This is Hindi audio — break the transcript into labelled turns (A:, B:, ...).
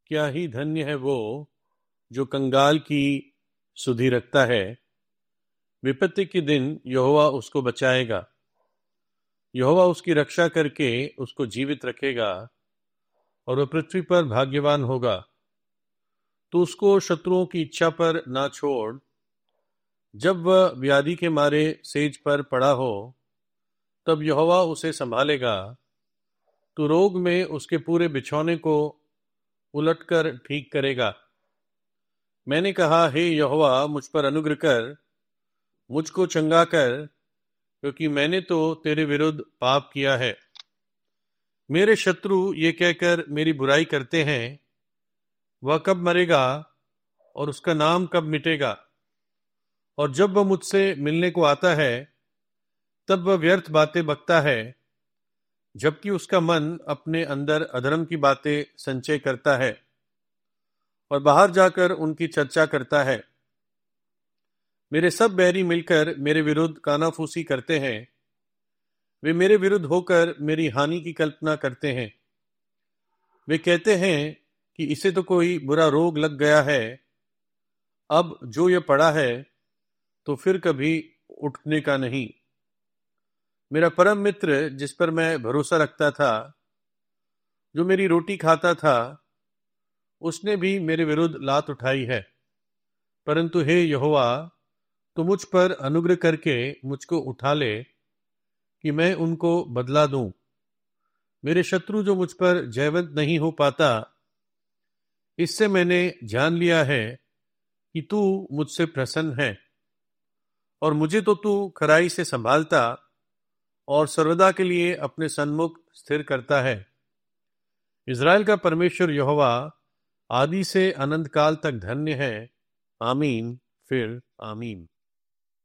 A: क्या ही धन्य है वो जो कंगाल की सुधि रखता है। विपत्ति के दिन यहोवा उसको बचाएगा। यहोवा उसकी रक्षा करके उसको जीवित रखेगा और वह पृथ्वी पर भाग्यवान होगा। तो उसको शत्रुओं की इच्छा पर ना छोड़। जब वह व्याधि के मारे सेज पर पड़ा हो, तब यहोवा उसे संभालेगा। तो रोग में उसके पूरे बिछौने को उलटकर ठीक करेगा। मैंने कहा, हे यहोवा, मुझ पर अनुग्रह कर, मुझको चंगा कर, क्योंकि मैंने तो तेरे विरुद्ध पाप किया है। मेरे शत्रु ये कहकर मेरी बुराई करते हैं, वह कब मरेगा और उसका नाम कब मिटेगा। और जब वह मुझसे मिलने को आता है, तब वह व्यर्थ बातें बकता है, जबकि उसका मन अपने अंदर अधर्म की बातें संचय करता है और बाहर जाकर उनकी चर्चा करता है। मेरे सब बैरी मिलकर मेरे विरुद्ध कानाफूसी करते हैं। वे मेरे विरुद्ध होकर मेरी हानि की कल्पना करते हैं। वे कहते हैं कि इसे तो कोई बुरा रोग लग गया है। अब जो यह पड़ा है तो फिर कभी उठने का नहीं। मेरा परम मित्र, जिस पर मैं भरोसा रखता था, जो मेरी रोटी खाता था, उसने भी मेरे विरुद्ध लात उठाई है। परंतु हे यहोवा, तू मुझ पर अनुग्रह करके मुझको उठा ले, कि मैं उनको बदला दूं। मेरे शत्रु जो मुझ पर जयवंत नहीं हो पाता, इससे मैंने जान लिया है कि तू मुझसे प्रसन्न है। और मुझे तो तू खराई से संभालता और सर्वदा के लिए अपने सन्मुख स्थिर करता है। इज़राइल का परमेश्वर यहोवा आदि से अनंत काल तक धन्य है। आमीन, फिर आमीन।